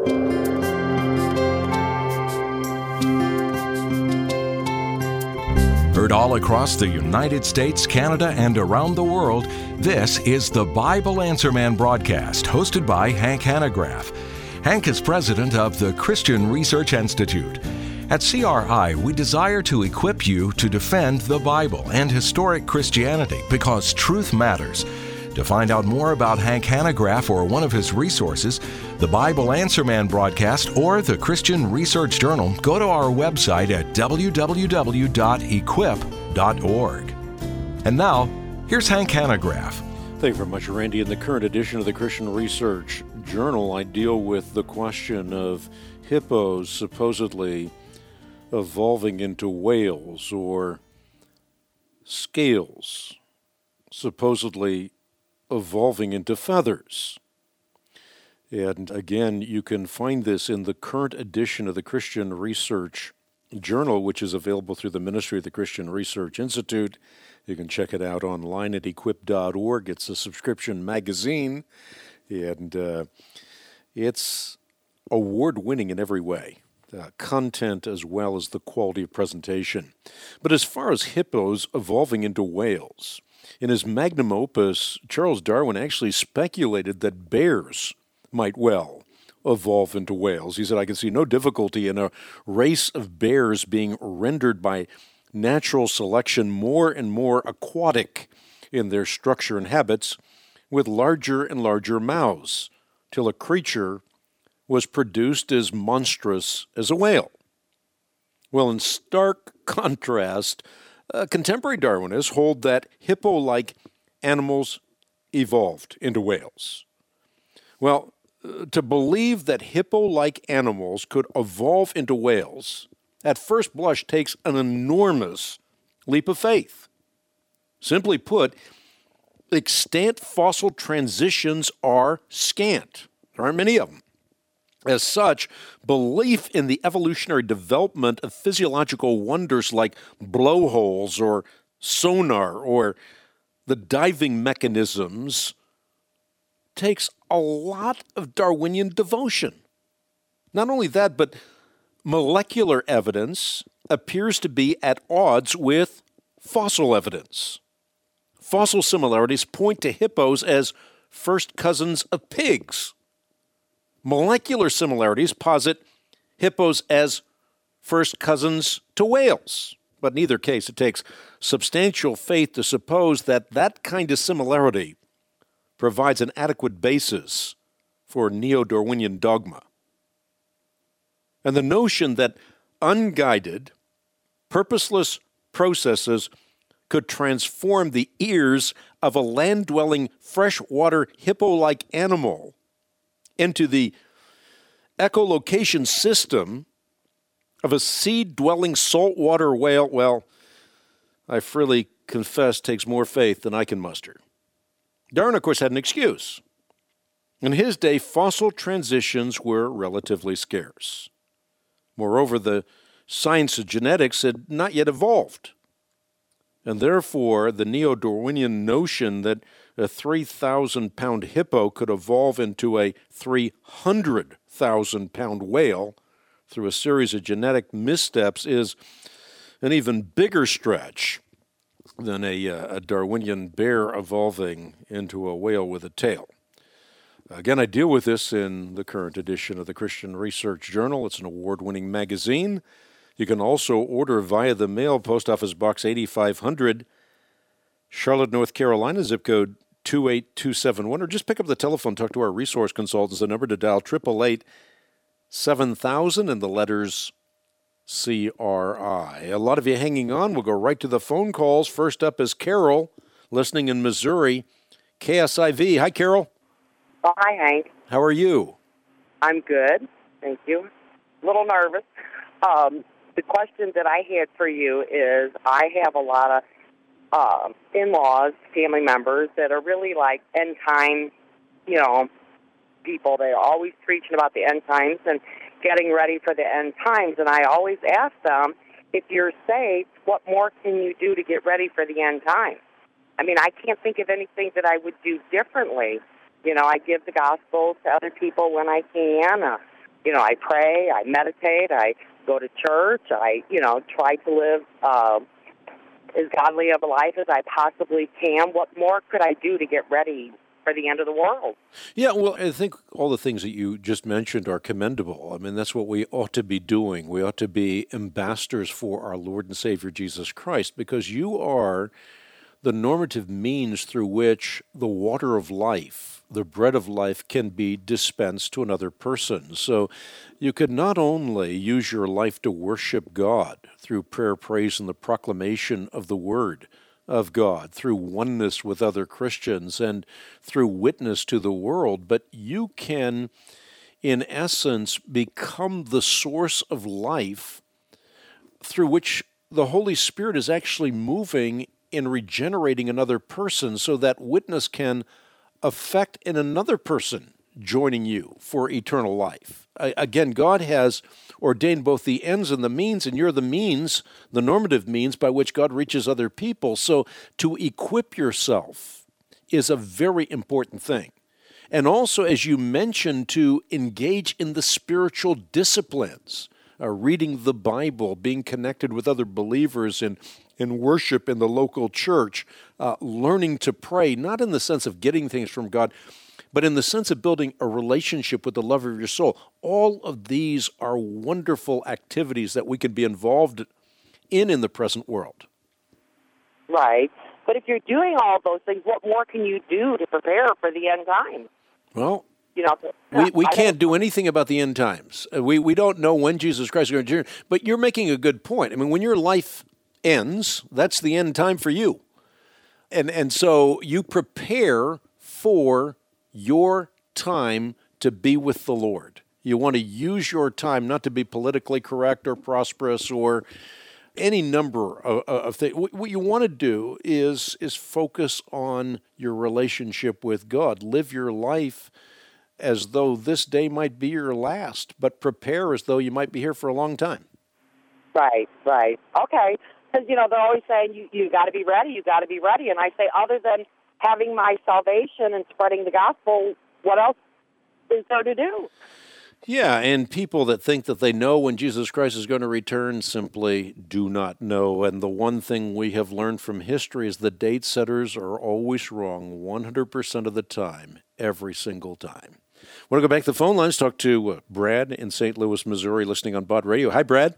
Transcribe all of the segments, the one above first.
Heard all across the United States, Canada, and around the world, this is the Bible Answer Man broadcast, hosted by Hank Hanegraaff. Hank is president of the Christian Research Institute. At CRI, we desire to equip you to defend the Bible and historic Christianity because truth matters. To find out more about Hank Hanegraaff or one of his resources, the Bible Answer Man broadcast, or the Christian Research Journal, go to our website at www.equip.org. And now, here's Hank Hanegraaff. Thank you very much, Randy. In the current edition of the Christian Research Journal, I deal with the question of hippos supposedly evolving into whales, or scales supposedly evolving into feathers. And again, you can find this in the current edition of the Christian Research Journal, which is available through the ministry of the Christian Research Institute. You can check it out online at equip.org. It's a subscription magazine, and it's award-winning in every way, content as well as the quality of presentation. But as far as hippos evolving into whales, in his magnum opus, Charles Darwin actually speculated that bears might well evolve into whales. He said, I can see no difficulty in a race of bears being rendered by natural selection more and more aquatic in their structure and habits, with larger and larger mouths, till a creature was produced as monstrous as a whale. Well, in stark contrast, contemporary Darwinists hold that hippo-like animals evolved into whales. Well, to believe that hippo-like animals could evolve into whales, at first blush, takes an enormous leap of faith. Simply put, extant fossil transitions are scant. There aren't many of them. As such, belief in the evolutionary development of physiological wonders like blowholes or sonar or the diving mechanisms takes a lot of Darwinian devotion. Not only that, but molecular evidence appears to be at odds with fossil evidence. Fossil similarities point to hippos as first cousins of pigs. Molecular similarities posit hippos as first cousins to whales. But in either case, it takes substantial faith to suppose that that kind of similarity provides an adequate basis for neo-Darwinian dogma. And the notion that unguided, purposeless processes could transform the ears of a land-dwelling freshwater hippo-like animal into the echolocation system of a sea-dwelling saltwater whale, well, I freely confess, takes more faith than I can muster. Darwin, of course, had an excuse. In his day, fossil transitions were relatively scarce. Moreover, the science of genetics had not yet evolved. And therefore, the neo-Darwinian notion that a 3,000-pound hippo could evolve into a 300,000-pound whale through a series of genetic missteps is an even bigger stretch than a Darwinian bear evolving into a whale with a tail. Again, I deal with this in the current edition of the Christian Research Journal. It's an award-winning magazine. You can also order via the mail, Post Office Box 8500, Charlotte, North Carolina, zip code 28271, or just pick up the telephone, talk to our resource consultants. The number to dial, 888-7000, and the letters CRI. A lot of you hanging on. We'll go right to the phone calls. First up is Carol, listening in Missouri, KSIV. Hi, Carol. Oh, hi, Hank. How are you? I'm good. Thank you. A little nervous. The question that I had for you is I have a lot of in-laws, family members that are really like end-time, people. They're always preaching about the end times and getting ready for the end times. And I always ask them, if you're saved, what more can you do to get ready for the end times? I mean, I can't think of anything that I would do differently. I give the gospel to other people when I can. I pray, I meditate, I go to church, I, try to live as godly of a life as I possibly can. What more could I do to get ready for the end of the world? Yeah, well, I think all the things that you just mentioned are commendable. I mean, that's what we ought to be doing. We ought to be ambassadors for our Lord and Savior Jesus Christ, because you are the normative means through which the water of life, the bread of life, can be dispensed to another person. So you could not only use your life to worship God through prayer, praise, and the proclamation of the Word of God, through oneness with other Christians, and through witness to the world, but you can, in essence, become the source of life through which the Holy Spirit is actually moving in regenerating another person, so that witness can affect in another person joining you for eternal life. Again, God has ordained both the ends and the means, and you're the means, the normative means by which God reaches other people. So to equip yourself is a very important thing. And also, as you mentioned, to engage in the spiritual disciplines, reading the Bible, being connected with other believers in worship in the local church, learning to pray, not in the sense of getting things from God, but in the sense of building a relationship with the lover of your soul. All of these are wonderful activities that we can be involved in the present world. Right. But if you're doing all those things, what more can you do to prepare for the end time? Well, we can't do anything about the end times. We don't know when Jesus Christ is going to return, but you're making a good point. I mean, when your life ends, that's the end time for you. And so you prepare for your time to be with the Lord. You want to use your time not to be politically correct or prosperous or any number of things. What you want to do is focus on your relationship with God. Live your life as though this day might be your last, but prepare as though you might be here for a long time. Right. Okay. Because, they're always saying, you got to be ready, And I say, other than having my salvation and spreading the gospel, what else is there to do? Yeah, and people that think that they know when Jesus Christ is going to return simply do not know. And the one thing we have learned from history is the date setters are always wrong 100% of the time, every single time. I want to go back to the phone lines, talk to Brad in St. Louis, Missouri, listening on Baud Radio. Hi, Brad.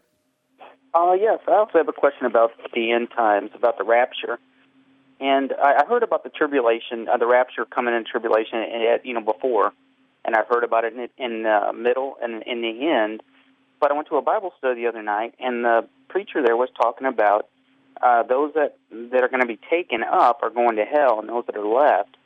Yes, I also have a question about the end times, about the rapture. And I heard about the tribulation, the rapture coming in tribulation, before, and I've heard about it in the middle and in the end. But I went to a Bible study the other night, and the preacher there was talking about those that are going to be taken up are going to hell, and those that are left,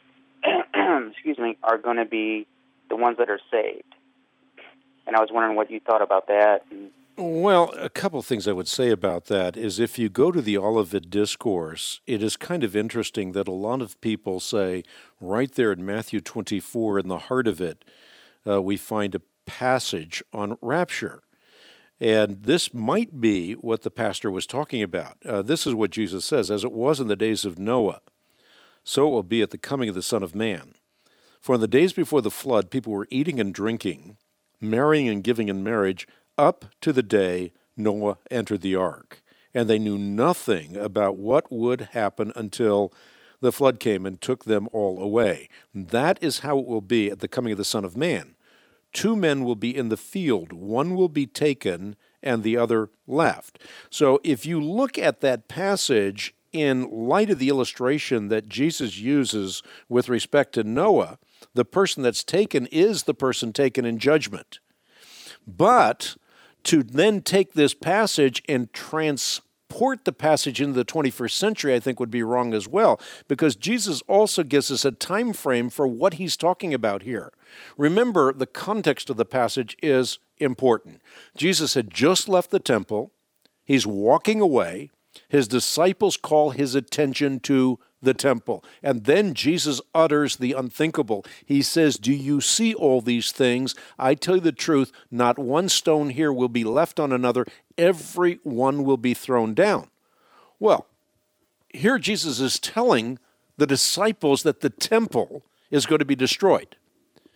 are going to be the ones that are saved. And I was wondering what you thought about that. Well, a couple of things I would say about that is if you go to the Olivet Discourse, it is kind of interesting that a lot of people say right there in Matthew 24, in the heart of it, we find a passage on rapture. And this might be what the pastor was talking about. This is what Jesus says, as it was in the days of Noah, so it will be at the coming of the Son of Man. For in the days before the flood, people were eating and drinking, marrying and giving in marriage, up to the day Noah entered the ark. And they knew nothing about what would happen until the flood came and took them all away. That is how it will be at the coming of the Son of Man. 2 men will be in the field, one will be taken and the other left. So if you look at that passage in light of the illustration that Jesus uses with respect to Noah, the person that's taken is the person taken in judgment. But to then take this passage and transport the passage into the 21st century, I think would be wrong as well, because Jesus also gives us a time frame for what he's talking about here. Remember, the context of the passage is important. Jesus had just left the temple. He's walking away. His disciples call his attention to the temple. And then Jesus utters the unthinkable. He says, "Do you see all these things? I tell you the truth, not one stone here will be left on another. Every one will be thrown down." Well, here Jesus is telling the disciples that the temple is going to be destroyed.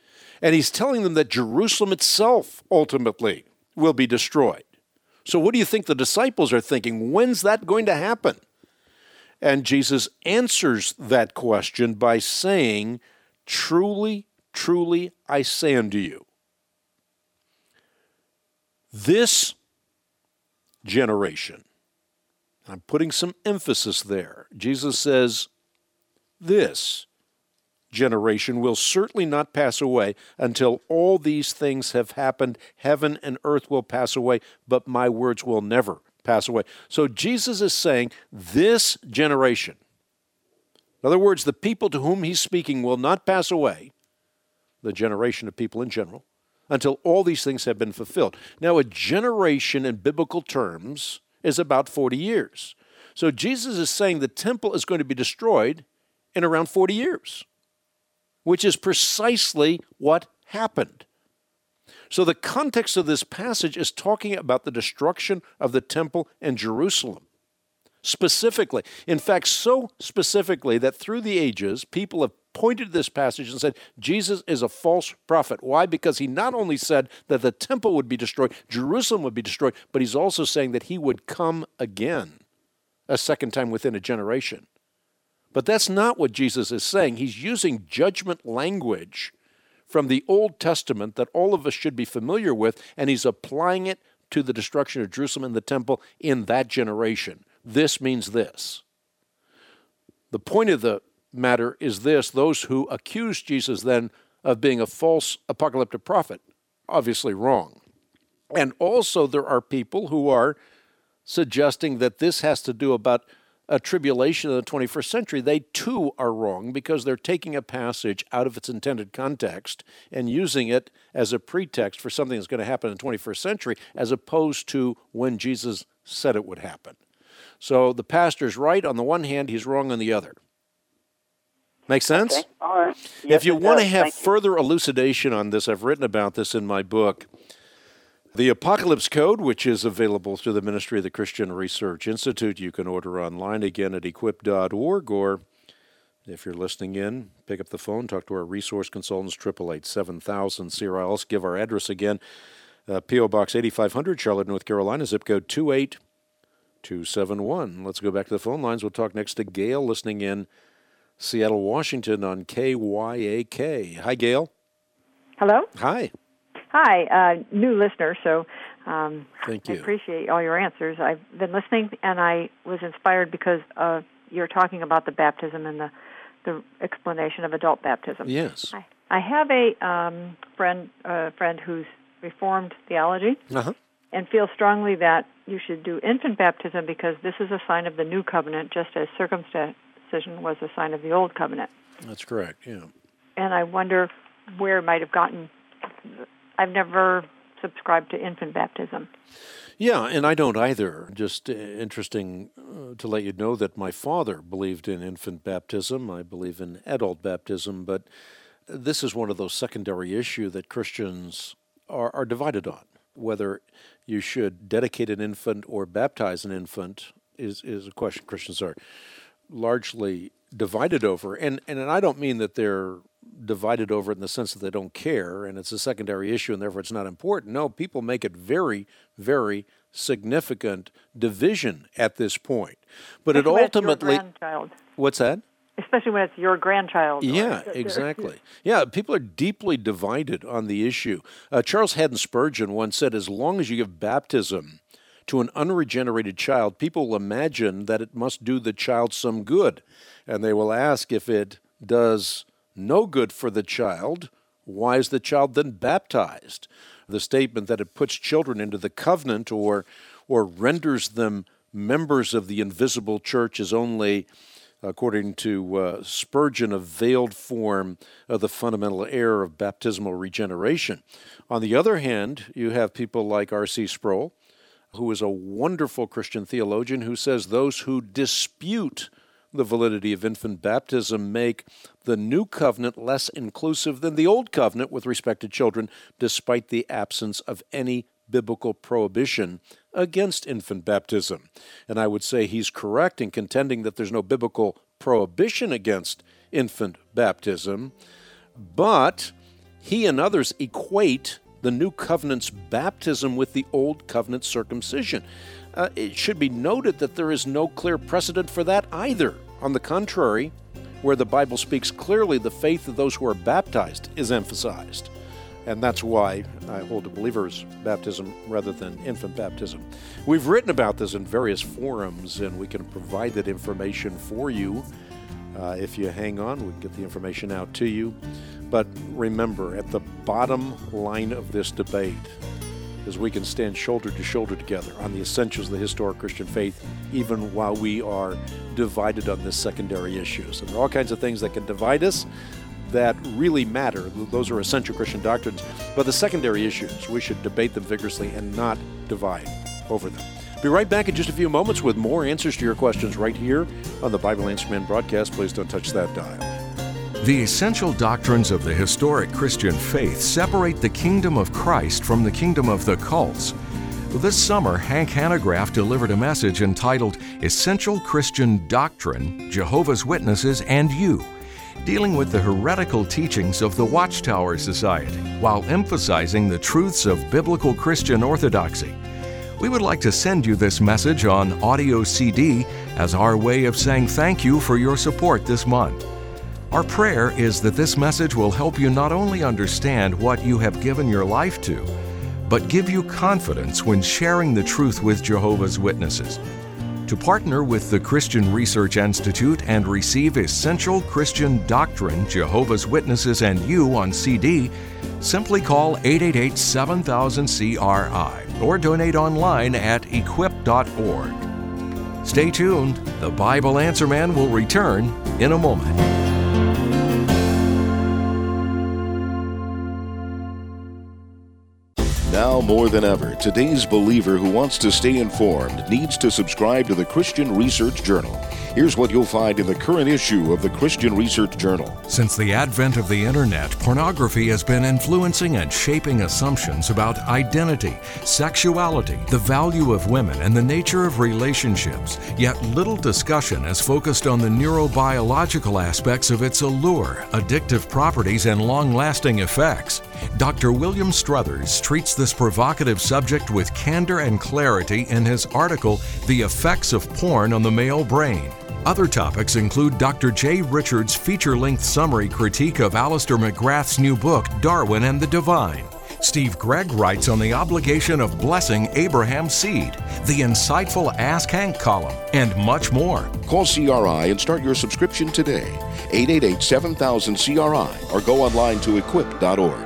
And he's telling them that Jerusalem itself ultimately will be destroyed. So what do you think the disciples are thinking? When's that going to happen? And Jesus answers that question by saying, "Truly, truly, I say unto you, this generation," I'm putting some emphasis there. Jesus says, "This generation will certainly not pass away until all these things have happened. Heaven and earth will pass away, but my words will never pass away." So Jesus is saying this generation, in other words, the people to whom he's speaking will not pass away, the generation of people in general, until all these things have been fulfilled. Now, a generation in biblical terms is about 40 years. So Jesus is saying the temple is going to be destroyed in around 40 years. Which is precisely what happened. So the context of this passage is talking about the destruction of the temple in Jerusalem. Specifically. In fact, so specifically that through the ages, people have pointed to this passage and said, Jesus is a false prophet. Why? Because he not only said that the temple would be destroyed, Jerusalem would be destroyed, but he's also saying that he would come again a second time within a generation. But that's not what Jesus is saying. He's using judgment language from the Old Testament that all of us should be familiar with, and he's applying it to the destruction of Jerusalem and the temple in that generation. This means this. The point of the matter is this: those who accuse Jesus then of being a false apocalyptic prophet, obviously wrong. And also there are people who are suggesting that this has to do about a tribulation of the 21st century. They too are wrong because they're taking a passage out of its intended context and using it as a pretext for something that's going to happen in the 21st century as opposed to when Jesus said it would happen. So the pastor's right on the one hand, he's wrong on the other. Make sense? Okay. All right. Yes, if you want to have Thank you. further elucidation on this, I've written about this in my book, The Apocalypse Code, which is available through the Ministry of the Christian Research Institute. You can order online again at equip.org, or if you're listening in, pick up the phone, talk to our resource consultants, 888-7000 CRLS. Give our address again, P.O. Box 8500, Charlotte, North Carolina, zip code 28271. Let's go back to the phone lines. We'll talk next to Gail, listening in Seattle, Washington on KYAK. Hi, Gail. Hello? Hi. Hi, new listener, so Thank you. I appreciate all your answers. I've been listening, and I was inspired because you're talking about the baptism and the explanation of adult baptism. Yes. I have a friend who's Reformed theology and feels strongly that you should do infant baptism because this is a sign of the new covenant, just as circumcision was a sign of the old covenant. That's correct, yeah. And I wonder where it might have gotten. I've never subscribed to infant baptism. Yeah, and I don't either. Just interesting to let you know that my father believed in infant baptism. I believe in adult baptism, but this is one of those secondary issues that Christians are divided on. Whether you should dedicate an infant or baptize an infant is a question Christians are largely divided over. And I don't mean that they're divided over it in the sense that they don't care and it's a secondary issue and therefore it's not important. No, people make it very, very significant division at this point. But especially it ultimately... when it's your grandchild. What's that? Especially when it's your grandchild. Yeah, exactly. Yeah, people are deeply divided on the issue. Charles Haddon Spurgeon once said, as long as you give baptism to an unregenerated child, people will imagine that it must do the child some good. And they will ask, if it does no good for the child, why is the child then baptized? The statement that it puts children into the covenant or renders them members of the invisible church is only, according to Spurgeon, a veiled form of the fundamental error of baptismal regeneration. On the other hand, you have people like R.C. Sproul, who is a wonderful Christian theologian, who says those who dispute the validity of infant baptism make the new covenant less inclusive than the old covenant with respect to children, despite the absence of any biblical prohibition against infant baptism. And I would say he's correct in contending that there's no biblical prohibition against infant baptism, but He and others equate the New Covenant's baptism with the Old Covenant circumcision. It should be noted that there is no clear precedent for that either. On the contrary, where the Bible speaks clearly, the faith of those who are baptized is emphasized. And that's why I hold to believer's baptism rather than infant baptism. We've written about this in various forums, and we can provide that information for you. If you hang on, we can get the information out to you. But remember, at the bottom line of this debate is we can stand shoulder to shoulder together on the essentials of the historic Christian faith, even while we are divided on the secondary issues. And there are all kinds of things that can divide us that really matter. Those are essential Christian doctrines. But the secondary issues, we should debate them vigorously and not divide over them. Be right back in just a few moments with more answers to your questions right here on the Bible Answer Man broadcast. Please don't touch that dial. The essential doctrines of the historic Christian faith separate the kingdom of Christ from the kingdom of the cults. This summer, Hank Hanegraaff delivered a message entitled Essential Christian Doctrine, Jehovah's Witnesses and You, dealing with the heretical teachings of the Watchtower Society, while emphasizing the truths of biblical Christian orthodoxy. We would like to send you this message on audio CD as our way of saying thank you for your support this month. Our prayer is that this message will help you not only understand what you have given your life to, but give you confidence when sharing the truth with Jehovah's Witnesses. To partner with the Christian Research Institute and receive Essential Christian Doctrine, Jehovah's Witnesses and You on CD, simply call 888-7000-CRI or donate online at equip.org. Stay tuned. The Bible Answer Man will return in a moment. Now more than ever, today's believer who wants to stay informed needs to subscribe to the Christian Research Journal. Here's what you'll find in the current issue of the Christian Research Journal. Since the advent of the internet, pornography has been influencing and shaping assumptions about identity, sexuality, the value of women, and the nature of relationships. Yet little discussion has focused on the neurobiological aspects of its allure, addictive properties, and long-lasting effects. Dr. William Struthers treats this provocative subject with candor and clarity in his article, The Effects of Porn on the Male Brain. Other topics include Dr. Jay Richards' feature-length summary critique of Alistair McGrath's new book, Darwin and the Divine. Steve Gregg writes on the obligation of blessing Abraham's seed, the insightful Ask Hank column, and much more. Call CRI and start your subscription today. 888-7000-CRI or go online to equip.org.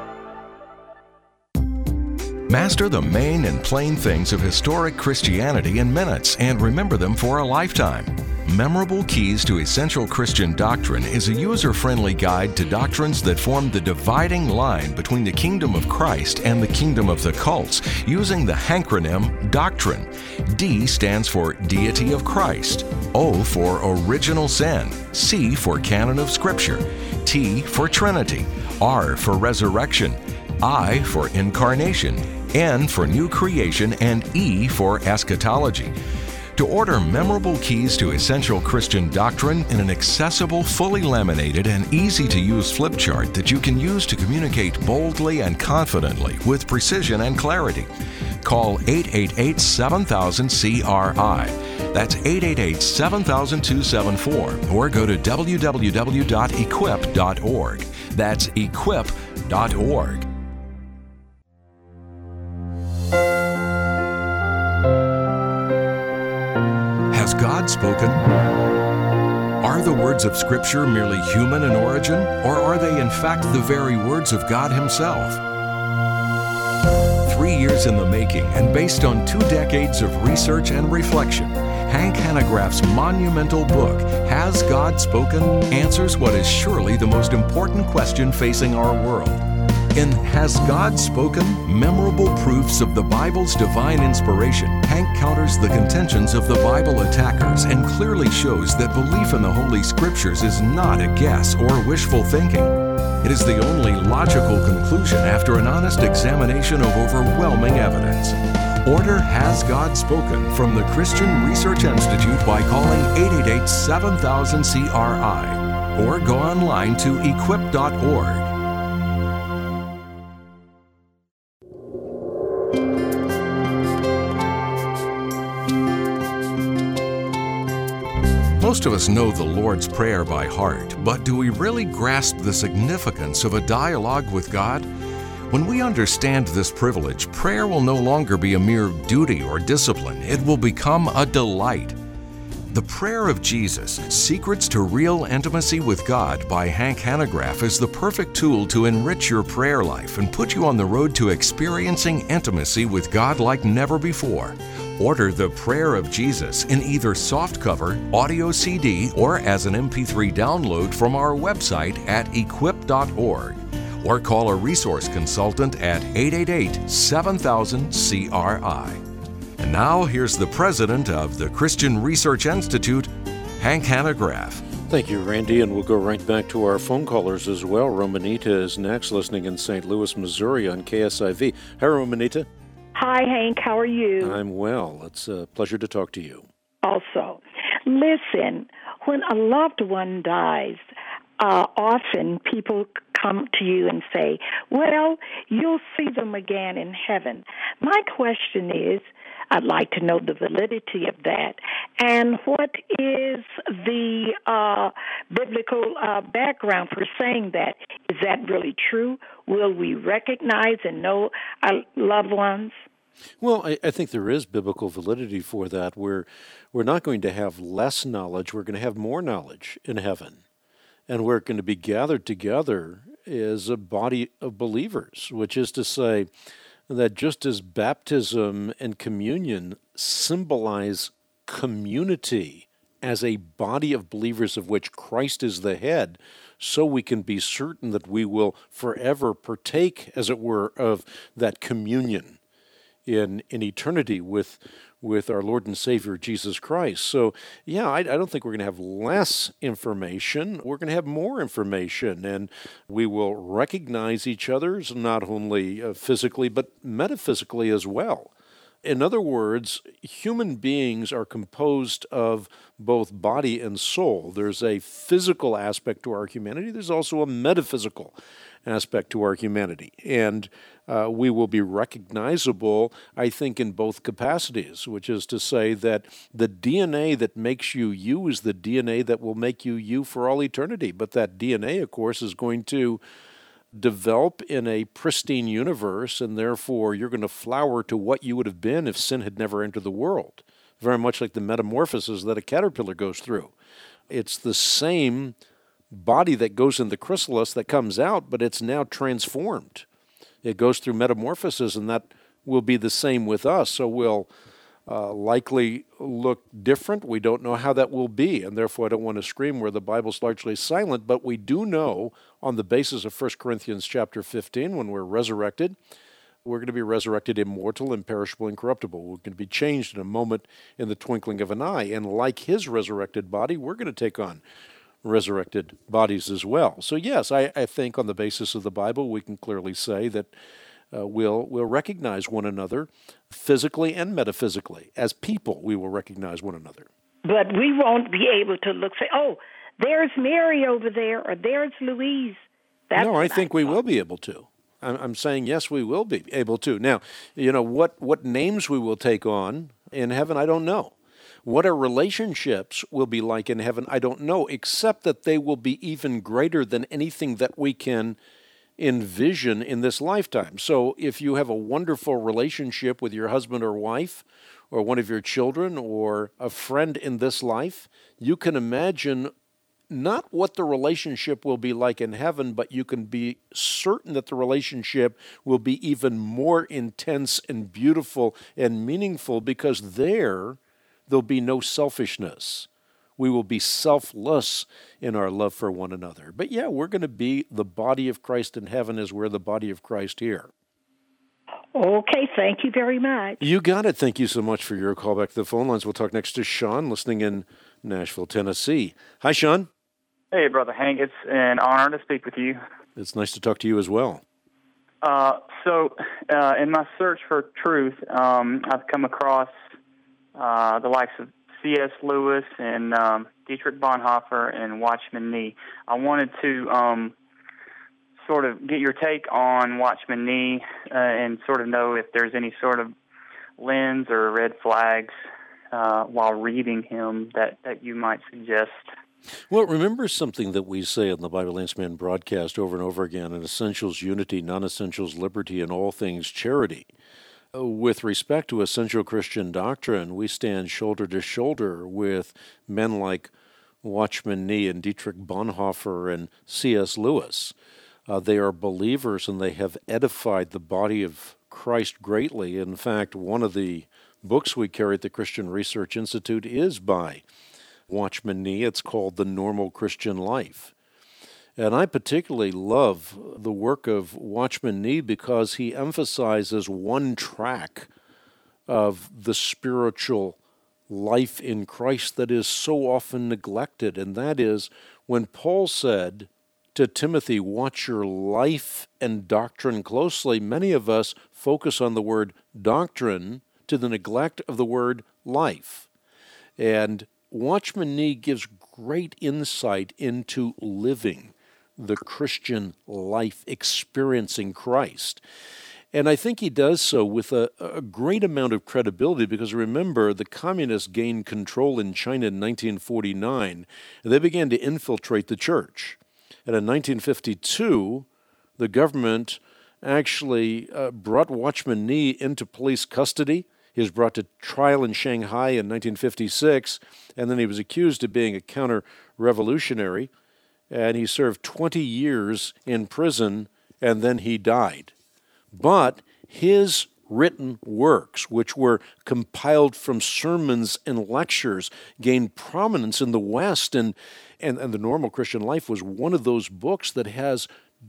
Master the main and plain things of historic Christianity in minutes and remember them for a lifetime. Memorable Keys to Essential Christian Doctrine is a user-friendly guide to doctrines that form the dividing line between the kingdom of Christ and the kingdom of the cults, using the hankronym Doctrine. D stands for Deity of Christ, O for Original Sin, C for Canon of Scripture, T for Trinity, R for Resurrection, I for Incarnation, N for New Creation, and E for Eschatology. To order Memorable Keys to Essential Christian Doctrine in an accessible, fully laminated, and easy-to-use flip chart that you can use to communicate boldly and confidently with precision and clarity, call 888-7000-CRI. That's 888-7000-274, or go to www.equip.org. That's equip.org. Has God spoken? Are the words of Scripture merely human in origin, or are they in fact the very words of God Himself? 3 years in the making and based on 2 decades of research and reflection, Hank Hanegraaff's monumental book, Has God Spoken?, answers what is surely the most important question facing our world. In Has God Spoken? Memorable Proofs of the Bible's Divine Inspiration, Hank counters the contentions of the Bible attackers and clearly shows that belief in the Holy Scriptures is not a guess or wishful thinking. It is the only logical conclusion after an honest examination of overwhelming evidence. Order Has God Spoken from the Christian Research Institute by calling 888-7000-CRI or go online to equip.org. Most of us know the Lord's Prayer by heart, but do we really grasp the significance of a dialogue with God? When we understand this privilege, prayer will no longer be a mere duty or discipline. It will become a delight. The Prayer of Jesus, Secrets to Real Intimacy with God by Hank Hanegraaff is the perfect tool to enrich your prayer life and put you on the road to experiencing intimacy with God like never before. Order the Prayer of Jesus in either softcover, audio CD, or as an MP3 download from our website at equip.org. Or call a resource consultant at 888-7000-CRI. And now, here's the president of the Christian Research Institute, Hank Hanegraaff. Thank you, Randy, and we'll go right back to our phone callers as well. Romanita is next, listening in St. Louis, Missouri on KSIV. Hi, Romanita. Hi, Hank. How are you? I'm well. It's a pleasure to talk to you. Also, listen, when a loved one dies, often people come to you and say, well, you'll see them again in heaven. My question is, I'd like to know the validity of that. And what is the biblical background for saying that? Is that really true? Will we recognize and know our loved ones? Well, I think there is biblical validity for that. We're not going to have less knowledge. We're going to have more knowledge in heaven. And we're going to be gathered together as a body of believers, which is to say that just as baptism and communion symbolize community as a body of believers of which Christ is the head, so we can be certain that we will forever partake, as it were, of that communion in eternity with our Lord and Savior, Jesus Christ. So, yeah, I don't think we're going to have less information. We're going to have more information, and we will recognize each other's not only physically, but metaphysically as well. In other words, human beings are composed of both body and soul. There's a physical aspect to our humanity. There's also a metaphysical aspect to our humanity. And we will be recognizable, I think, in both capacities, which is to say that the DNA that makes you you is the DNA that will make you you for all eternity. But that DNA, of course, is going to develop in a pristine universe, and therefore you're going to flower to what you would have been if sin had never entered the world, very much like the metamorphosis that a caterpillar goes through. It's the same body that goes in the chrysalis that comes out, but it's now transformed. It goes through metamorphosis, and that will be the same with us. So we'll likely look different. We don't know how that will be, and therefore I don't want to scream where the Bible's largely silent, but we do know on the basis of 1 Corinthians chapter 15, when we're resurrected, we're going to be resurrected immortal, imperishable, incorruptible. We're going to be changed in a moment, in the twinkling of an eye, and like his resurrected body, we're going to take on resurrected bodies as well. So yes, I think on the basis of the Bible, we can clearly say that we'll recognize one another physically and metaphysically. As people, we will recognize one another. But we won't be able to say, oh, there's Mary over there, or there's Louise. No, I think we will be able to. I'm saying, yes, we will be able to. Now, what names we will take on in heaven, I don't know. What our relationships will be like in heaven, I don't know, except that they will be even greater than anything that we can envision in this lifetime. So if you have a wonderful relationship with your husband or wife, or one of your children, or a friend in this life, you can imagine not what the relationship will be like in heaven, but you can be certain that the relationship will be even more intense and beautiful and meaningful, because there'll be no selfishness. We will be selfless in our love for one another. But yeah, we're going to be the body of Christ in heaven as we're the body of Christ here. Okay, thank you very much. You got it. Thank you so much for your call back to the phone lines. We'll talk next to Sean, listening in Nashville, Tennessee. Hi, Sean. Hey, Brother Hank. It's an honor to speak with you. It's nice to talk to you as well. So, in my search for truth, I've come across the likes of C.S. Lewis and Dietrich Bonhoeffer and Watchman Nee. I wanted to sort of get your take on Watchman Nee and sort of know if there's any sort of lens or red flags while reading him that you might suggest? Well, remember something that we say on the Bible Answerman broadcast over and over again: in essentials unity, non-essentials liberty, in all things charity. With respect to essential Christian doctrine, we stand shoulder to shoulder with men like Watchman Nee and Dietrich Bonhoeffer and C.S. Lewis. They are believers, and they have edified the body of Christ greatly. In fact, one of the books we carry at the Christian Research Institute is by Watchman Nee. It's called The Normal Christian Life. And I particularly love the work of Watchman Nee because he emphasizes one track of the spiritual life in Christ that is so often neglected, and that is when Paul said to Timothy, watch your life and doctrine closely. Many of us focus on the word doctrine to the neglect of the word life. And Watchman Nee gives great insight into living the Christian life, experiencing Christ. And I think he does so with a great amount of credibility because, remember, the communists gained control in China in 1949, and they began to infiltrate the church. And in 1952, the government actually brought Watchman Nee into police custody. He was brought to trial in Shanghai in 1956, and then he was accused of being a counter-revolutionary, and he served 20 years in prison, and then he died. But his written works, which were compiled from sermons and lectures, gained prominence in the West, and The Normal Christian Life was one of those books that has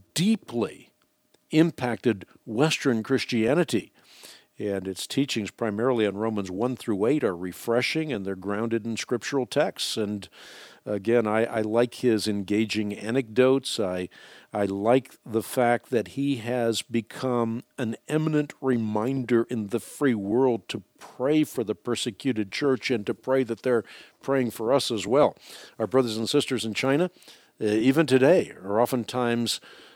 deeply impacted Western Christianity. And its teachings, primarily on Romans 1 through 8, are refreshing, and they're grounded in scriptural texts. And again, I like his engaging anecdotes. I like the fact that he has become an eminent reminder in the free world to pray for the persecuted church and to pray that they're praying for us as well. Our brothers and sisters in China, even today, are oftentimes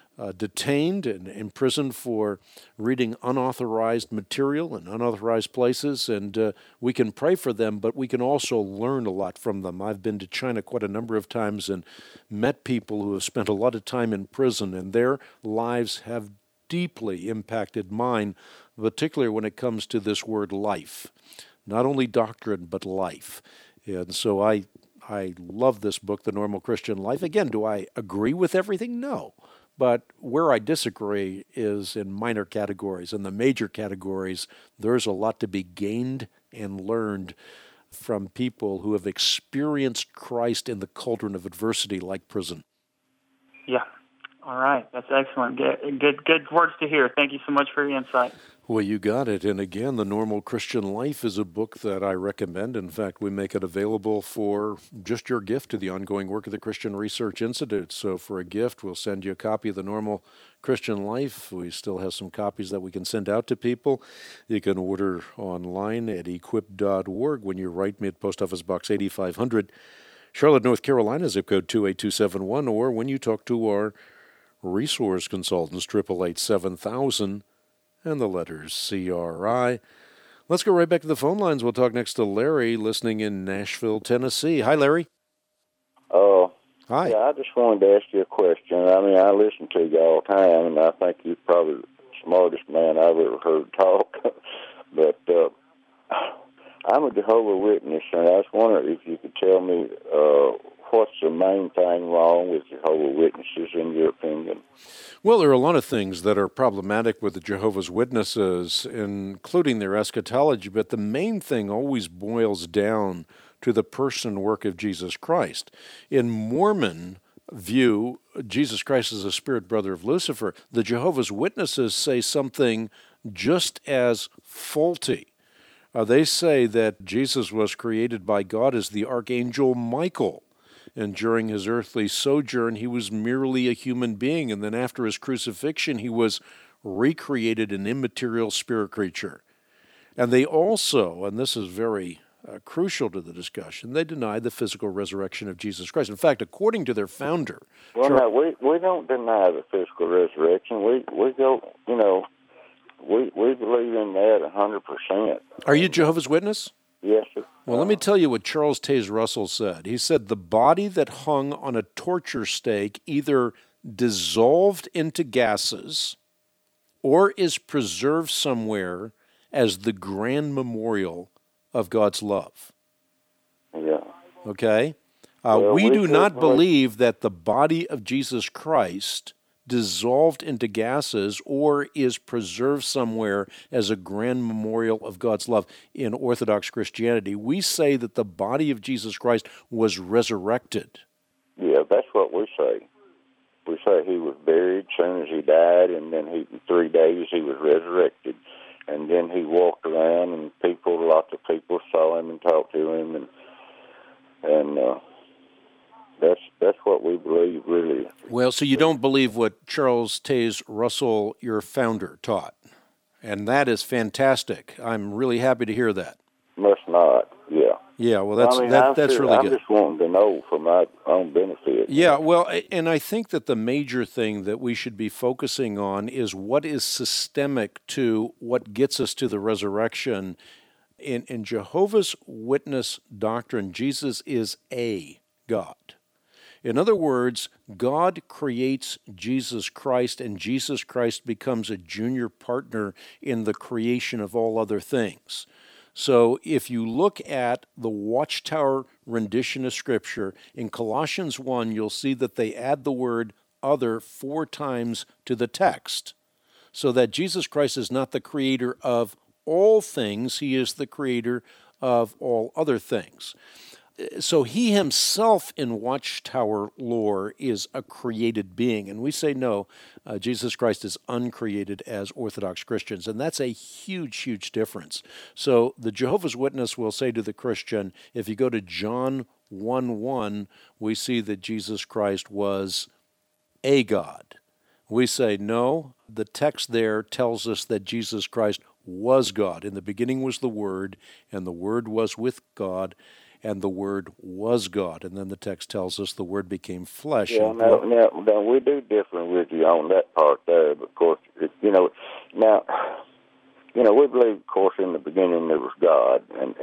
detained and imprisoned for reading unauthorized material in unauthorized places, and we can pray for them, but we can also learn a lot from them. I've been to China quite a number of times and met people who have spent a lot of time in prison, and their lives have deeply impacted mine, particularly when it comes to this word life. Not only doctrine, but life. And so I love this book, The Normal Christian Life. Again, do I agree with everything? No. But where I disagree is in minor categories. In the major categories, there's a lot to be gained and learned from people who have experienced Christ in the cauldron of adversity like prison. Yeah. All right. That's excellent. Good words to hear. Thank you so much for your insight. Well, you got it. And again, The Normal Christian Life is a book that I recommend. In fact, we make it available for just your gift to the ongoing work of the Christian Research Institute. So for a gift, we'll send you a copy of The Normal Christian Life. We still have some copies that we can send out to people. You can order online at equip.org when you write me at Post Office Box 8500, Charlotte, North Carolina, zip code 28271, or when you talk to our resource consultants, 888-7000, and the letters CRI. Let's go right back to the phone lines. We'll talk next to Larry, listening in Nashville, Tennessee. Hi, Larry. Hi. Yeah, I just wanted to ask you a question. I mean, I listen to you all the time, and I think you're probably the smartest man I've ever heard talk. But I'm a Jehovah's Witness, and I was wondering if you could tell me what's the main thing wrong with Jehovah's Witnesses, in your opinion? Well, there are a lot of things that are problematic with the Jehovah's Witnesses, including their eschatology, but the main thing always boils down to the person and work of Jesus Christ. In Mormon view, Jesus Christ is a spirit brother of Lucifer. The Jehovah's Witnesses say something just as faulty. They say that Jesus was created by God as the Archangel Michael. And during his earthly sojourn, he was merely a human being. And then after his crucifixion, he was recreated an immaterial spirit creature. And they also, and this is very crucial to the discussion, they deny the physical resurrection of Jesus Christ. In fact, according to their founder... Well, no, we don't deny the physical resurrection. We go, we believe in that 100%. Are you Jehovah's Witness? Yes, sir. Well, let me tell you what Charles Taze Russell said. He said, the body that hung on a torture stake either dissolved into gases or is preserved somewhere as the grand memorial of God's love. Yeah. Okay? Well, we do not believe that the body of Jesus Christ dissolved into gases or is preserved somewhere as a grand memorial of God's love in Orthodox Christianity. We say that the body of Jesus Christ was resurrected. Yeah, that's what we say. We say he was buried as soon as he died, and then in 3 days he was resurrected. And then he walked around, and lots of people saw him and talked to him, and that's what we believe, really. Well, so you don't believe what Charles Taze Russell, your founder, taught, and that is fantastic. I'm really happy to hear that. Must not, yeah. Yeah, well, that's really good. I'm just wanting to know for my own benefit. Yeah, well, and I think that the major thing that we should be focusing on is what is systemic to what gets us to the resurrection. In Jehovah's Witness doctrine, Jesus is a God. In other words, God creates Jesus Christ, and Jesus Christ becomes a junior partner in the creation of all other things. So if you look at the Watchtower rendition of Scripture, in Colossians 1, you'll see that they add the word other 4 times to the text, so that Jesus Christ is not the creator of all things, he is the creator of all other things. So he himself in Watchtower lore is a created being, and we say no, Jesus Christ is uncreated as Orthodox Christians, and that's a huge, huge difference. So the Jehovah's Witness will say to the Christian, if you go to John 1:1, we see that Jesus Christ was a God. We say no, the text there tells us that Jesus Christ was God. In the beginning was the Word, and the Word was with God, and the Word was God. And then the text tells us the Word became flesh. Yeah, now we do differ with you on that part there, but of course, we believe, of course, in the beginning there was God,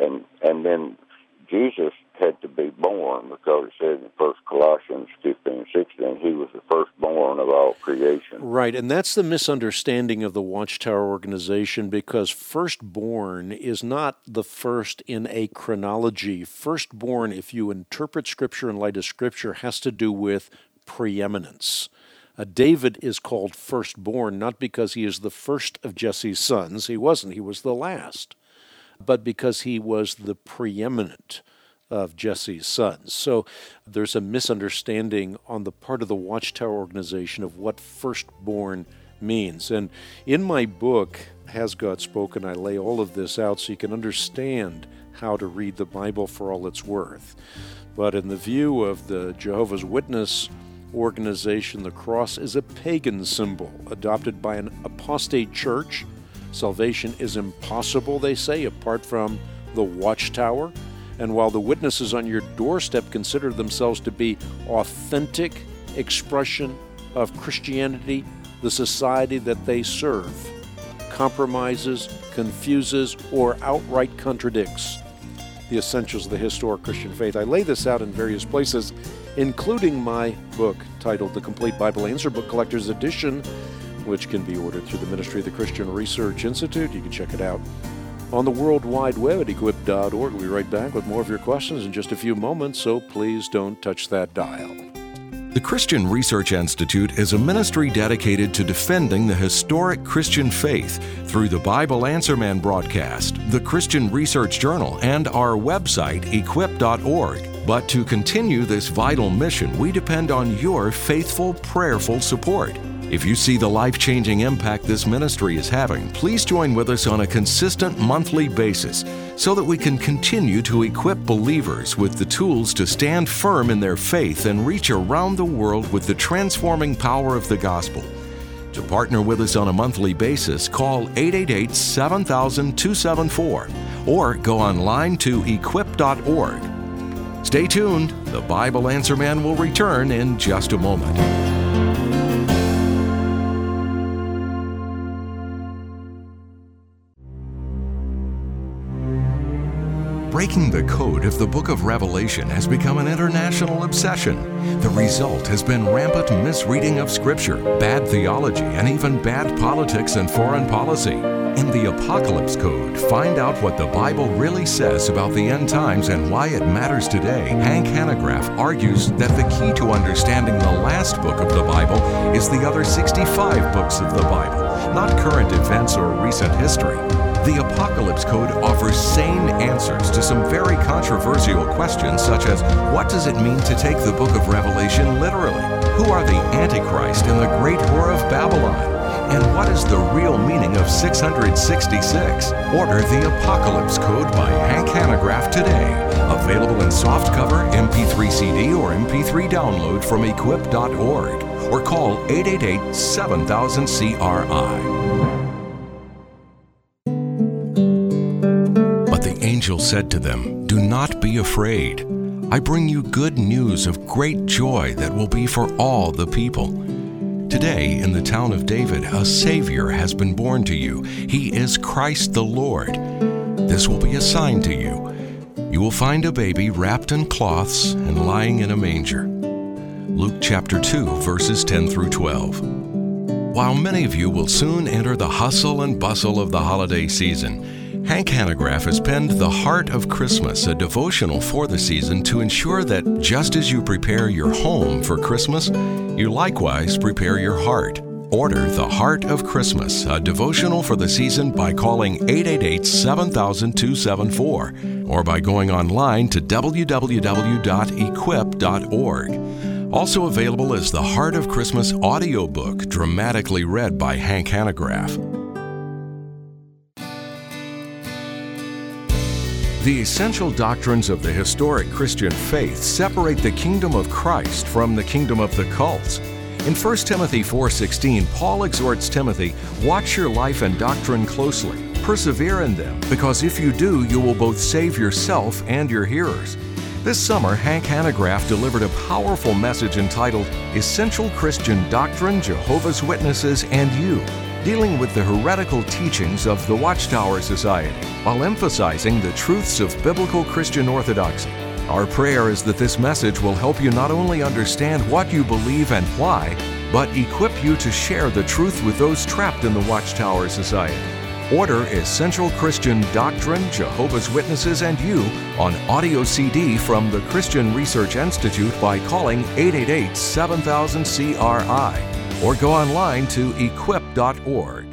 and then Jesus had to be born, because it says in 1 Colossians 15:16, he was the firstborn of all creation. Right, and that's the misunderstanding of the Watchtower organization, because firstborn is not the first in a chronology. Firstborn, if you interpret Scripture in light of Scripture, has to do with preeminence. David is called firstborn, not because he is the first of Jesse's sons. He wasn't. He was the last. But because he was the preeminent of Jesse's sons. So there's a misunderstanding on the part of the Watchtower organization of what firstborn means. And in my book, Has God Spoken?, I lay all of this out so you can understand how to read the Bible for all it's worth. But in the view of the Jehovah's Witness organization, the cross is a pagan symbol adopted by an apostate church. Salvation is impossible, they say, apart from the Watchtower. And while the witnesses on your doorstep consider themselves to be authentic expression of Christianity, the society that they serve compromises, confuses, or outright contradicts the essentials of the historic Christian faith. I lay this out in various places, including my book titled The Complete Bible Answer Book Collector's Edition, which can be ordered through the Ministry of the Christian Research Institute. You can check it out on the World Wide Web at equip.org. We'll be right back with more of your questions in just a few moments, so please don't touch that dial. The Christian Research Institute is a ministry dedicated to defending the historic Christian faith through the Bible Answer Man broadcast, the Christian Research Journal, and our website, equip.org. But to continue this vital mission, we depend on your faithful, prayerful support. If you see the life-changing impact this ministry is having, please join with us on a consistent monthly basis so that we can continue to equip believers with the tools to stand firm in their faith and reach around the world with the transforming power of the gospel. To partner with us on a monthly basis, call 888-7000-274 or go online to equip.org. Stay tuned. The Bible Answer Man will return in just a moment. Breaking the code of the book of Revelation has become an international obsession. The result has been rampant misreading of Scripture, bad theology, and even bad politics and foreign policy. In the Apocalypse Code, find out what the Bible really says about the end times and why it matters today. Hank Hanegraaff argues that the key to understanding the last book of the Bible is the other 65 books of the Bible, not current events or recent history. The Apocalypse Code offers sane answers to some very controversial questions, such as what does it mean to take the book of Revelation literally? Who are the Antichrist and the great whore of Babylon? And what is the real meaning of 666? Order the Apocalypse Code by Hank Hanegraaff today. Available in softcover, MP3 CD, or MP3 download from equip.org. Or call 888-7000-CRI. The angel said to them, "Do not be afraid. I bring you good news of great joy that will be for all the people. Today, in the town of David, a Savior has been born to you. He is Christ the Lord. This will be a sign to you. You will find a baby wrapped in cloths and lying in a manger." Luke chapter 2, verses 10 through 12. While many of you will soon enter the hustle and bustle of the holiday season, Hank Hanegraaff has penned The Heart of Christmas, a devotional for the season to ensure that just as you prepare your home for Christmas, you likewise prepare your heart. Order The Heart of Christmas, a devotional for the season by calling 888-7000-274 or by going online to www.equip.org. Also available is The Heart of Christmas audiobook, dramatically read by Hank Hanegraaff. The essential doctrines of the historic Christian faith separate the kingdom of Christ from the kingdom of the cults. In 1 Timothy 4:16, Paul exhorts Timothy, "Watch your life and doctrine closely. Persevere in them, because if you do, you will both save yourself and your hearers." This summer, Hank Hanegraaff delivered a powerful message entitled Essential Christian Doctrine, Jehovah's Witnesses, and You, dealing with the heretical teachings of the Watchtower Society, while emphasizing the truths of biblical Christian orthodoxy. Our prayer is that this message will help you not only understand what you believe and why, but equip you to share the truth with those trapped in the Watchtower Society. Order Essential Christian Doctrine, Jehovah's Witnesses, and You on audio CD from the Christian Research Institute by calling 888-7000-CRI. Or go online to equip.org.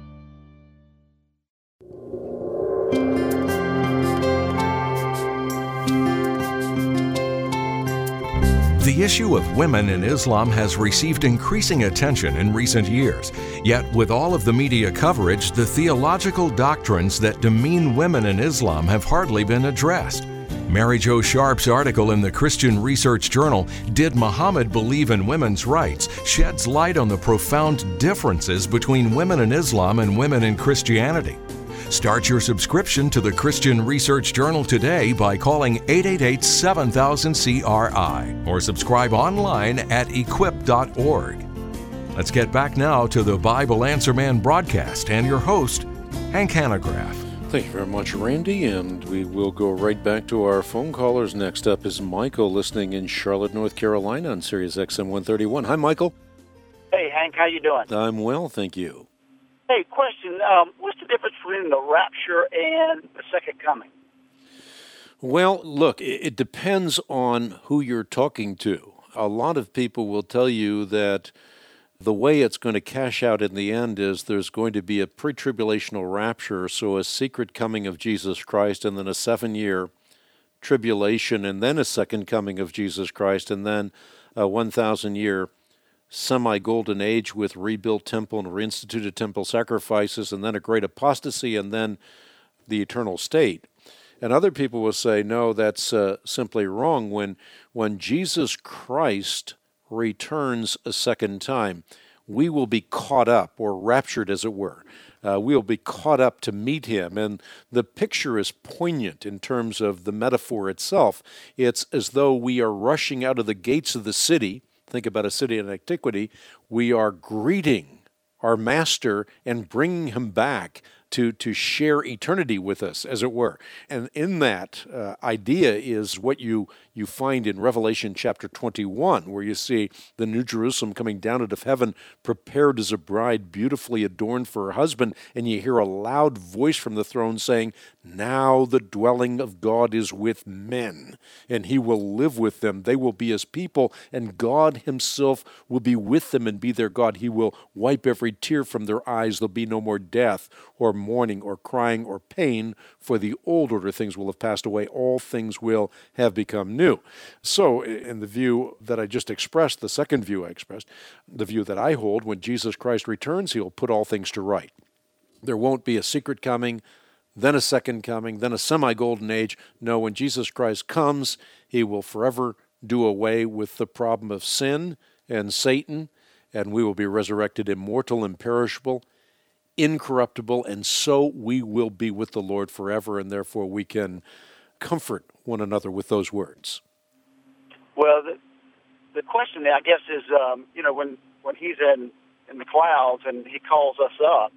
The issue of women in Islam has received increasing attention in recent years. Yet, with all of the media coverage, the theological doctrines that demean women in Islam have hardly been addressed. Mary Jo Sharp's article in the Christian Research Journal, Did Muhammad Believe in Women's Rights?, sheds light on the profound differences between women in Islam and women in Christianity. Start your subscription to the Christian Research Journal today by calling 888-7000-CRI or subscribe online at equip.org. Let's get back now to the Bible Answer Man broadcast and your host, Hank Hanegraaff. Thank you very much, Randy, and we will go right back to our phone callers. Next up is Michael, listening in Charlotte, North Carolina on Sirius XM 131. Hi, Michael. Hey, Hank, how you doing? I'm well, thank you. Hey, question, what's the difference between the rapture and the second coming? Well, look, it depends on who you're talking to. A lot of people will tell you that the way it's going to cash out in the end is there's going to be a pre-tribulational rapture, so a secret coming of Jesus Christ, and then a 7-year tribulation, and then a second coming of Jesus Christ, and then a 1,000-year semi-golden age with rebuilt temple and reinstituted temple sacrifices, and then a great apostasy, and then the eternal state. And other people will say, no, that's simply wrong. When Jesus Christ returns a second time, we will be caught up, or raptured as it were. We will be caught up to meet him. And the picture is poignant in terms of the metaphor itself. It's as though we are rushing out of the gates of the city. Think about a city in antiquity. We are greeting our master and bringing him back to share eternity with us, as it were. And in that idea is what you find in Revelation chapter 21, where you see the New Jerusalem coming down out of heaven, prepared as a bride, beautifully adorned for her husband, and you hear a loud voice from the throne saying, "Now the dwelling of God is with men, and he will live with them. They will be his people, and God himself will be with them and be their God. He will wipe every tear from their eyes. There'll be no more death or mourning or crying or pain, for the old order things will have passed away. All things will have become new." So in the view that I just expressed, the second view I expressed, the view that I hold, when Jesus Christ returns, he'll put all things to right. There won't be a secret coming, then a second coming, then a semi-golden age. No, when Jesus Christ comes, he will forever do away with the problem of sin and Satan, and we will be resurrected immortal, imperishable, incorruptible, and so we will be with the Lord forever, and therefore we can comfort one another with those words. Well, the question, I guess, is, when he's in the clouds and he calls us up,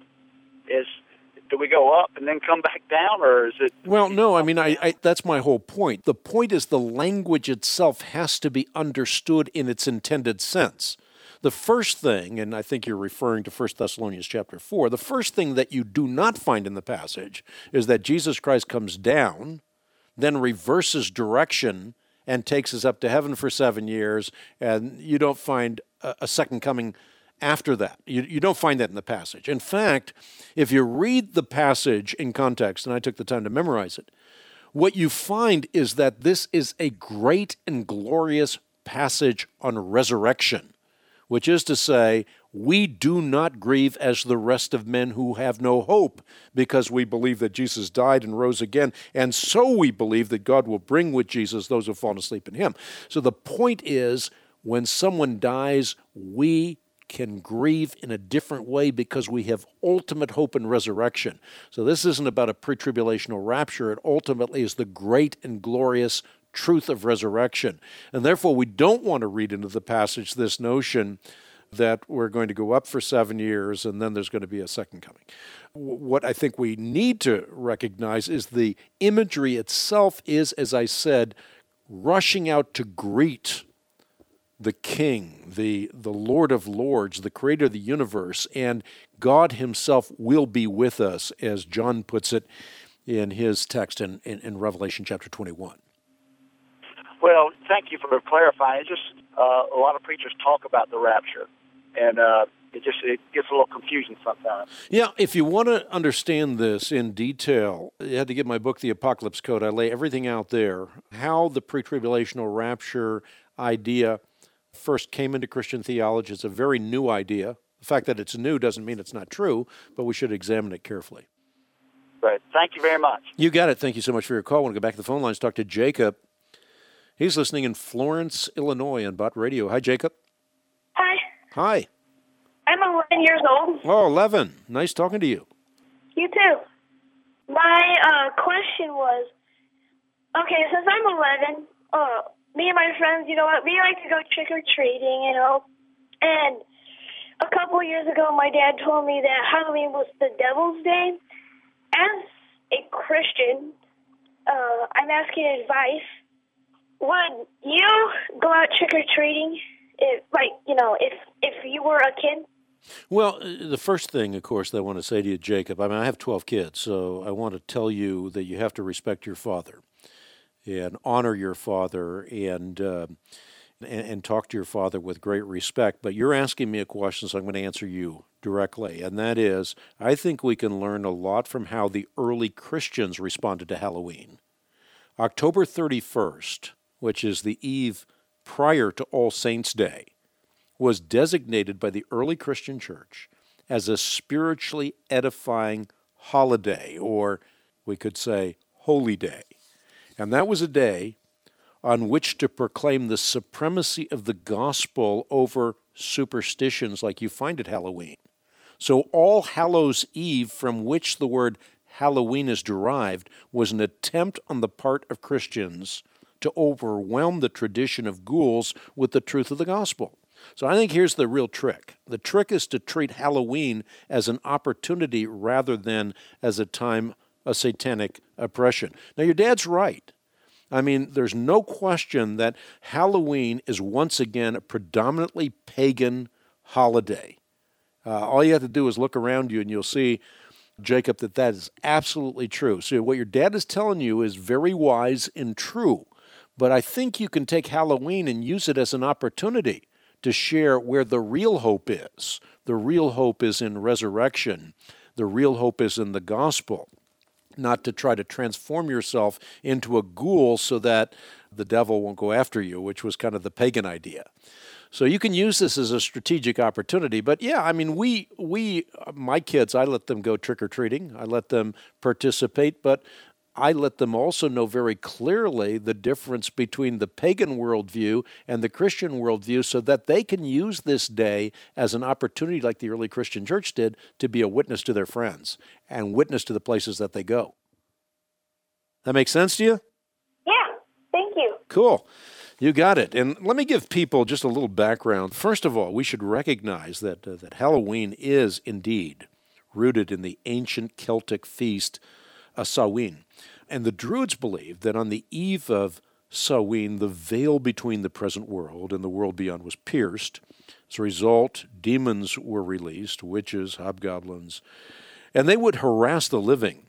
do we go up and then come back down, or is it? Well, no, I mean, that's my whole point. The point is the language itself has to be understood in its intended sense. The first thing, and I think you're referring to 1 Thessalonians chapter 4, the first thing that you do not find in the passage is that Jesus Christ comes down, then reverses direction, and takes us up to heaven for 7 years, and you don't find a second coming after that. You don't find that in the passage. In fact, if you read the passage in context, and I took the time to memorize it, what you find is that this is a great and glorious passage on resurrection, which is to say, we do not grieve as the rest of men who have no hope, because we believe that Jesus died and rose again, and so we believe that God will bring with Jesus those who have fallen asleep in him. So the point is, when someone dies, we can grieve in a different way because we have ultimate hope in resurrection. So this isn't about a pre-tribulational rapture. It ultimately is the great and glorious truth of resurrection. And therefore, we don't want to read into the passage this notion that we're going to go up for 7 years and then there's going to be a second coming. What I think we need to recognize is the imagery itself is, as I said, rushing out to greet the King, the Lord of Lords, the Creator of the universe, and God himself will be with us, as John puts it in his text in Revelation chapter 21. Well, thank you for clarifying. It's just a lot of preachers talk about the rapture, and it gets a little confusing sometimes. Yeah, if you want to understand this in detail, you had to get my book, The Apocalypse Code. I lay everything out there, how the pre-tribulational rapture idea first came into Christian theology. It's a very new idea. The fact that it's new doesn't mean it's not true, but we should examine it carefully. Right. Thank you very much. You got it. Thank you so much for your call. I want to go back to the phone lines, talk to Jacob. He's listening in Florence, Illinois on Bott Radio. Hi, Jacob. Hi. Hi. I'm 11 years old. Oh, 11. Nice talking to you. You too. My question was, okay, since I'm 11, me and my friends, we like to go trick-or-treating, and a couple of years ago, my dad told me that Halloween was the Devil's Day. As a Christian, I'm asking advice. Would you go out trick-or-treating, if you were a kid? Well, the first thing, of course, that I want to say to you, Jacob, I have 12 kids, so I want to tell you that you have to respect your father and honor your father and talk to your father with great respect. But you're asking me a question, so I'm going to answer you directly, and that is, I think we can learn a lot from how the early Christians responded to Halloween. October 31st, which is the eve prior to All Saints' Day, was designated by the early Christian church as a spiritually edifying holiday, or we could say holy day. And that was a day on which to proclaim the supremacy of the gospel over superstitions like you find at Halloween. So All Hallows' Eve, from which the word Halloween is derived, was an attempt on the part of Christians to overwhelm the tradition of ghouls with the truth of the gospel. So I think here's the real trick. The trick is to treat Halloween as an opportunity rather than as a time of satanic oppression. Now, your dad's right. I mean, there's no question that Halloween is once again a predominantly pagan holiday. All you have to do is look around you and you'll see, Jacob, that is absolutely true. So what your dad is telling you is very wise and true. But I think you can take Halloween and use it as an opportunity to share where the real hope is. The real hope is in resurrection. The real hope is in the gospel. Not to try to transform yourself into a ghoul so that the devil won't go after you, which was kind of the pagan idea. So you can use this as a strategic opportunity. But yeah, I mean, my kids, I let them go trick-or-treating. I let them participate, but I let them also know very clearly the difference between the pagan worldview and the Christian worldview so that they can use this day as an opportunity, like the early Christian church did, to be a witness to their friends and witness to the places that they go. That makes sense to you? Yeah, thank you. Cool. You got it. And let me give people just a little background. First of all, we should recognize that Halloween is indeed rooted in the ancient Celtic feast, Samhain. And the Druids believed that on the eve of Samhain, the veil between the present world and the world beyond was pierced. As a result, demons were released, witches, hobgoblins, and they would harass the living.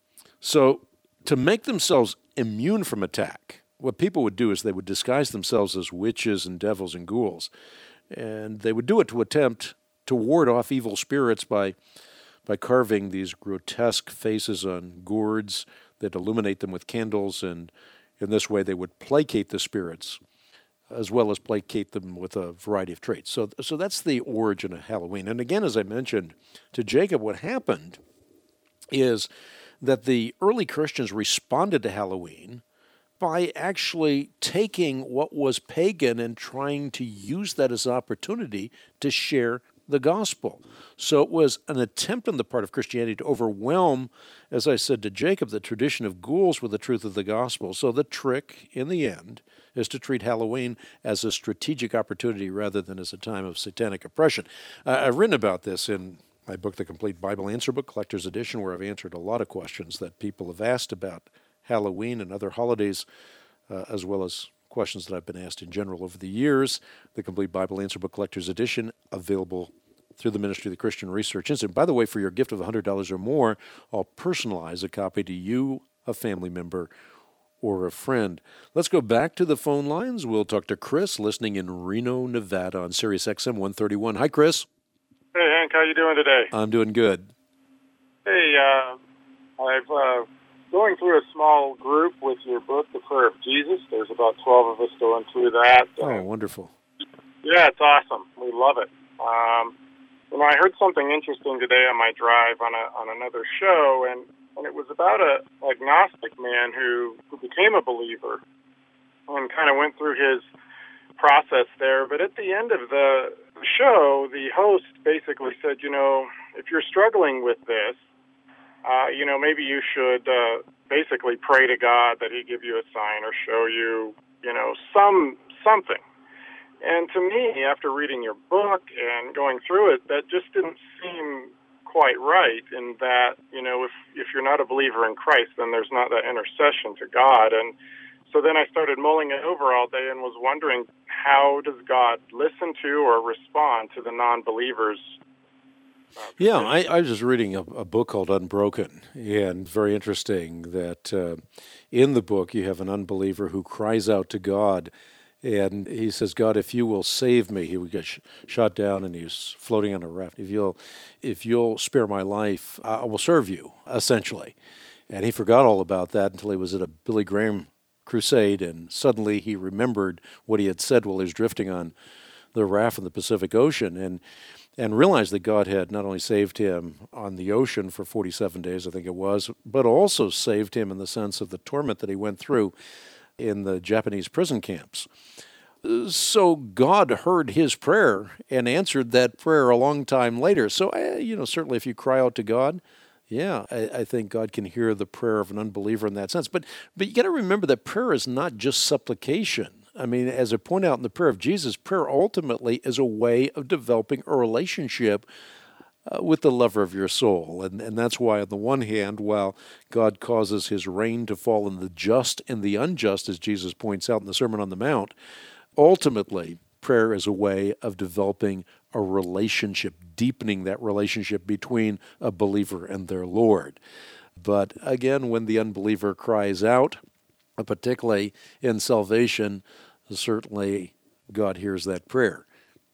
So to make themselves immune from attack, what people would do is they would disguise themselves as witches and devils and ghouls. And they would do it to attempt to ward off evil spirits by carving these grotesque faces on gourds that illuminate them with candles, and in this way they would placate the spirits as well as placate them with a variety of traits. So that's the origin of Halloween. And again, as I mentioned to Jacob, what happened is that the early Christians responded to Halloween by actually taking what was pagan and trying to use that as an opportunity to share the gospel. So it was an attempt on the part of Christianity to overwhelm, as I said to Jacob, the tradition of ghouls with the truth of the gospel. So the trick, in the end, is to treat Halloween as a strategic opportunity rather than as a time of satanic oppression. I've written about this in my book, The Complete Bible Answer Book, Collector's Edition, where I've answered a lot of questions that people have asked about Halloween and other holidays, as well as questions that I've been asked in general over the years. The Complete Bible Answer Book Collector's Edition, available through the Ministry of the Christian Research Institute. By the way, for your gift of $100 or more, I'll personalize a copy to you, a family member, or a friend. Let's go back to the phone lines. We'll talk to Chris, listening in Reno, Nevada on Sirius XM 131. Hi, Chris. Hey, Hank. How you doing today? I'm doing good. Hey, I've going through a small group with your book, The Prayer of Jesus. There's about 12 of us going through that. Oh, wonderful. Yeah, it's awesome. We love it. I heard something interesting today on my drive on another show, and it was about a agnostic man who became a believer and kind of went through his process there. But at the end of the show, the host basically said, if you're struggling with this, maybe you should basically pray to God that He give you a sign or show you, something. And to me, after reading your book and going through it, that just didn't seem quite right in that, if you're not a believer in Christ, then there's not that intercession to God. And so then I started mulling it over all day and was wondering, how does God listen to or respond to the non-believers? Yeah, I was just reading a book called Unbroken, and very interesting that in the book you have an unbeliever who cries out to God, and he says, God, if you will save me, he would get shot down and he's floating on a raft. If you'll spare my life, I will serve you, essentially. And he forgot all about that until he was at a Billy Graham crusade, and suddenly he remembered what he had said while he was drifting on the raft in the Pacific Ocean, and realized that God had not only saved him on the ocean for 47 days, I think it was, but also saved him in the sense of the torment that he went through in the Japanese prison camps. So God heard his prayer and answered that prayer a long time later. So, certainly if you cry out to God, yeah, I think God can hear the prayer of an unbeliever in that sense. But you got to remember that prayer is not just supplication. I mean, as I point out in the prayer of Jesus, prayer ultimately is a way of developing a relationship with the lover of your soul. And that's why, on the one hand, while God causes his rain to fall on the just and the unjust, as Jesus points out in the Sermon on the Mount, ultimately, prayer is a way of developing a relationship, deepening that relationship between a believer and their Lord. But again, when the unbeliever cries out, particularly in salvation, certainly God hears that prayer.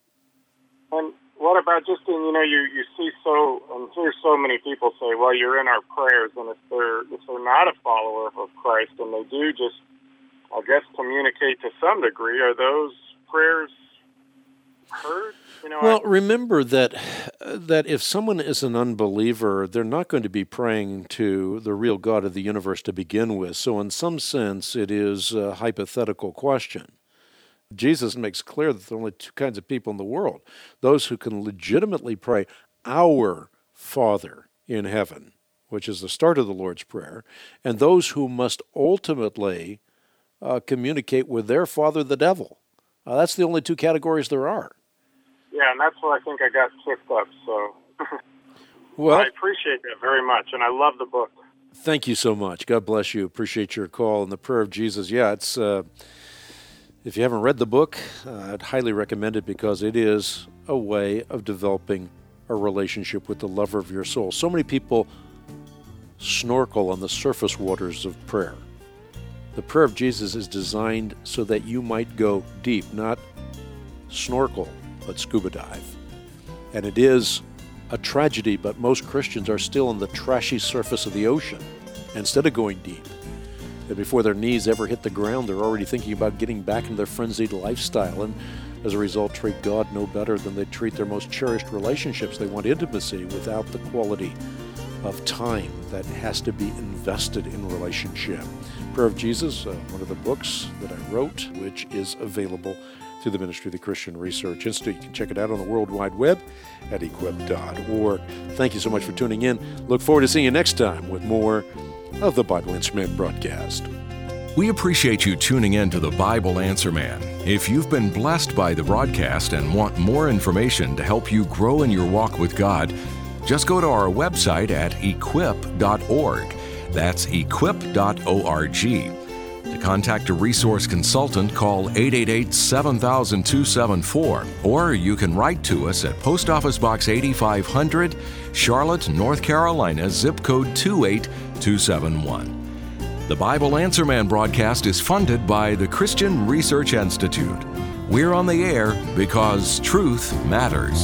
And what about just in, you see and hear so many people say, well, you're in our prayers, and if they're not a follower of Christ and they do just, I guess, communicate to some degree, are those prayers heard? Well, remember that if someone is an unbeliever, they're not going to be praying to the real God of the universe to begin with. So in some sense, it is a hypothetical question. Jesus makes clear that there are only two kinds of people in the world: those who can legitimately pray, "Our Father in heaven," which is the start of the Lord's Prayer, and those who must ultimately communicate with their father, the devil. That's the only two categories there are. Yeah, and that's where I think I got tripped up. So well, I appreciate that very much, and I love the book. Thank you so much. God bless you. Appreciate your call. And the prayer of Jesus, it's if you haven't read the book, I'd highly recommend it, because it is a way of developing a relationship with the lover of your soul. So many people snorkel on the surface waters of prayer. The prayer of Jesus is designed so that you might go deep, not snorkel, but scuba dive. And it is a tragedy, but most Christians are still on the trashy surface of the ocean instead of going deep. And before their knees ever hit the ground, they're already thinking about getting back into their frenzied lifestyle, and as a result treat God no better than they treat their most cherished relationships. They want intimacy without the quality of time that has to be invested in relationship. Prayer of Jesus, one of the books that I wrote, which is available through the Ministry of the Christian Research Institute. You can check it out on the World Wide Web at equip.org. Thank you so much for tuning in. Look forward to seeing you next time with more of the Bible Answer Man broadcast. We appreciate you tuning in to the Bible Answer Man. If you've been blessed by the broadcast and want more information to help you grow in your walk with God, just go to our website at equip.org. That's equip.org. To contact a resource consultant, call 888-7000-274, or you can write to us at Post Office Box 8500, Charlotte, North Carolina, zip code 28271. The Bible Answer Man broadcast is funded by the Christian Research Institute. We're on the air because truth matters.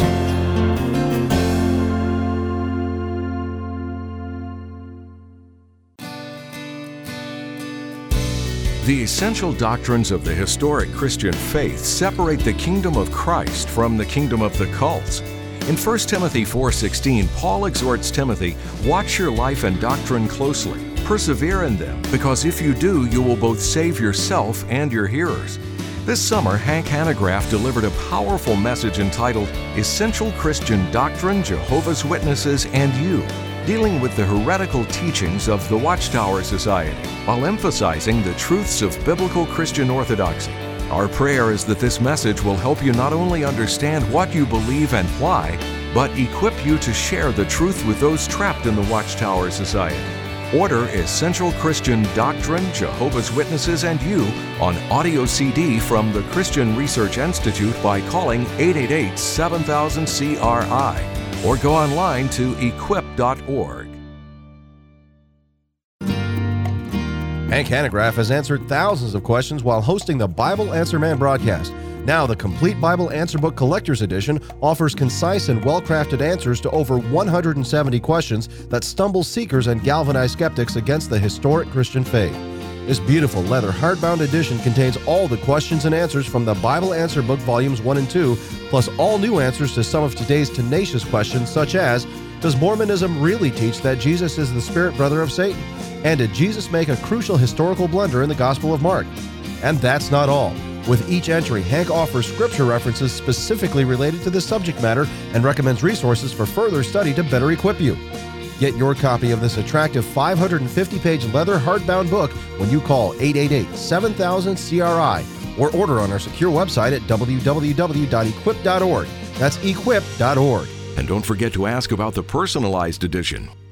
The essential doctrines of the historic Christian faith separate the kingdom of Christ from the kingdom of the cults. In 1 Timothy 4:16, Paul exhorts Timothy, "Watch your life and doctrine closely. Persevere in them, because if you do, you will both save yourself and your hearers." This summer, Hank Hanegraaff delivered a powerful message entitled Essential Christian Doctrine, Jehovah's Witnesses, and You, dealing with the heretical teachings of the Watchtower Society, while emphasizing the truths of biblical Christian orthodoxy. Our prayer is that this message will help you not only understand what you believe and why, but equip you to share the truth with those trapped in the Watchtower Society. Order Essential Christian Doctrine, Jehovah's Witnesses, and You on audio CD from the Christian Research Institute by calling 888-7000-CRI or go online to equip.org. Hank Hanegraaff has answered thousands of questions while hosting the Bible Answer Man broadcast. Now, the Complete Bible Answer Book Collector's Edition offers concise and well-crafted answers to over 170 questions that stumble seekers and galvanize skeptics against the historic Christian faith. This beautiful leather hardbound edition contains all the questions and answers from the Bible Answer Book Volumes 1 and 2, plus all new answers to some of today's tenacious questions, such as, does Mormonism really teach that Jesus is the spirit brother of Satan? And did Jesus make a crucial historical blunder in the Gospel of Mark? And that's not all. With each entry, Hank offers scripture references specifically related to this subject matter and recommends resources for further study to better equip you. Get your copy of this attractive 550-page leather hardbound book when you call 888-7000-CRI or order on our secure website at www.equip.org. That's equip.org. And don't forget to ask about the personalized edition.